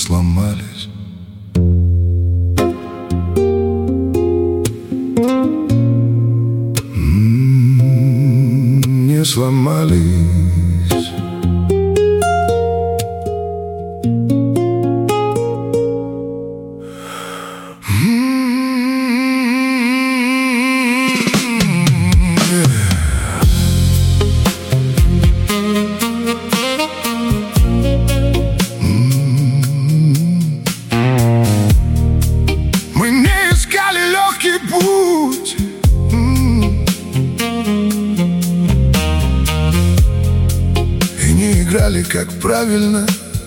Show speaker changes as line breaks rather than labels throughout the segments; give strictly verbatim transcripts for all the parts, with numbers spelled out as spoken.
сломались. М-м, не сломались. Путь. И не играли, как правильно,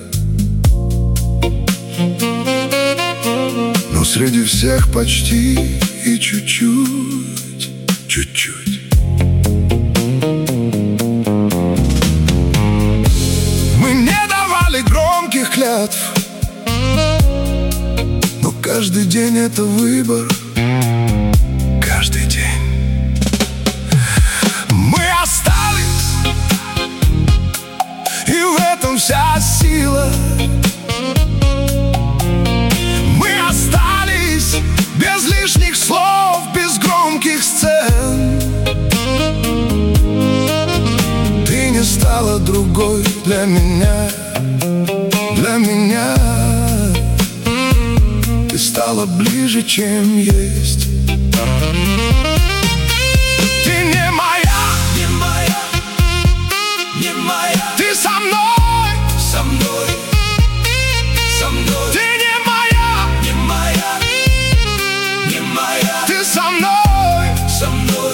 но среди всех почти и чуть-чуть, чуть-чуть. Мы не давали громких клятв, но каждый день это выбор. Каждый день мы остались, и в этом вся сила. Мы остались без лишних слов, без громких сцен. Ты не стала другой для меня, для меня. Ты стала ближе, чем есть. Ты не моя, не моя, не моя. Ты со мной, со мной, со мной. Ты не моя, не моя, не моя. Ты со мной, со мной.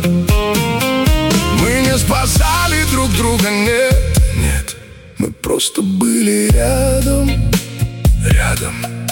Мы не спасали друг друга, нет, нет. Мы просто были рядом, рядом.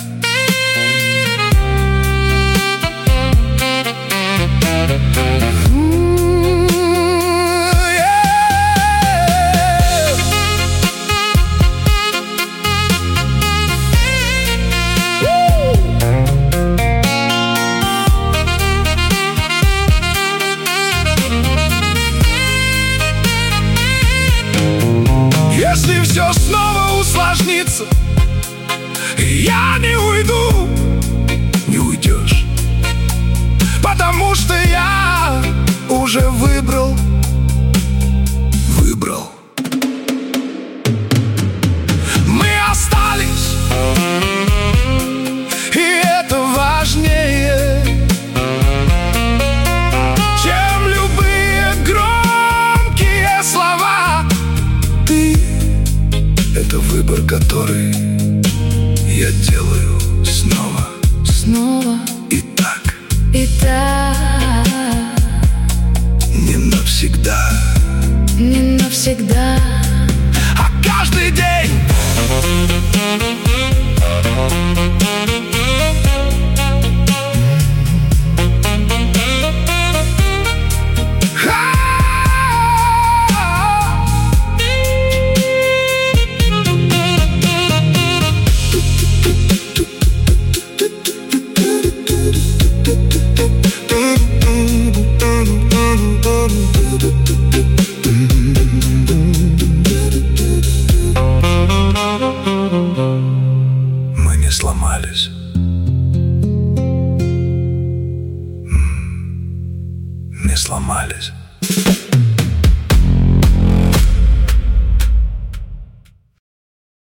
Если все снова усложнится, я не уйду, не уйдешь, потому что я уже выбрал, выбрал. Мы остались, и это важнее, чем любые громкие слова. Ты — это выбор, который я делаю снова,
снова
и так,
и так.
не навсегда,
Не навсегда.